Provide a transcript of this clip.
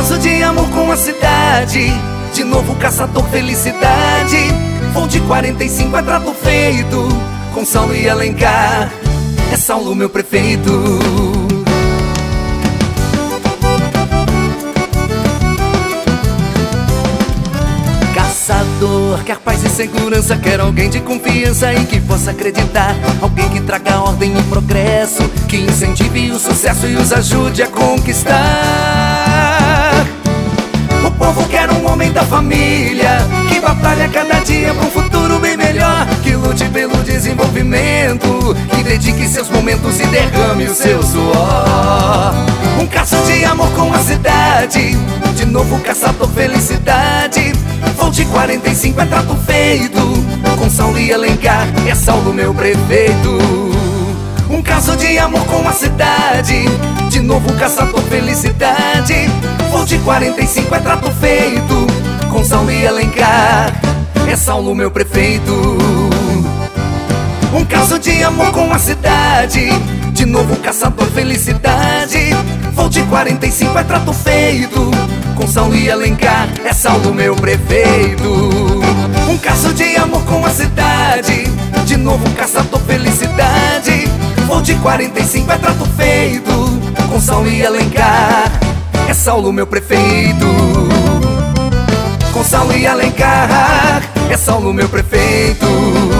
caso de amor com a cidade, de novo caçador felicidade. Vou de 45, é trato feito, com Saulo e Alencar, é Saulo meu prefeito. Caçador, quer paz e segurança, quer alguém de confiança e que possa acreditar. Alguém que traga ordem e progresso, que incentive o sucesso e os ajude a conquistar. O povo quer um homem da família, que batalha cada dia pra um futuro bem melhor, que lute pelo desenvolvimento, que dedique seus momentos e derrame o seu suor. Um caso de amor com a cidade, de novo caçador felicidade. Vou de 45, é trato feito, com Saulo e Alencar, é Saulo meu prefeito. Um caso de amor com a cidade, de novo caçador felicidade. Vou de 45, é trato feito, com Saulo e Alencar, é Saulo meu prefeito. Um caso de amor com a cidade, de novo caçador felicidade. Vou de 45, é trato feito, com Saulo e Alencar, é Saulo meu prefeito. Um caso de amor com a cidade, de novo caçador felicidade. Vou de 45, é trato feito, com Saulo e Alencar, é Saulo meu prefeito. Com Saulo e Alencar, é Saulo meu prefeito.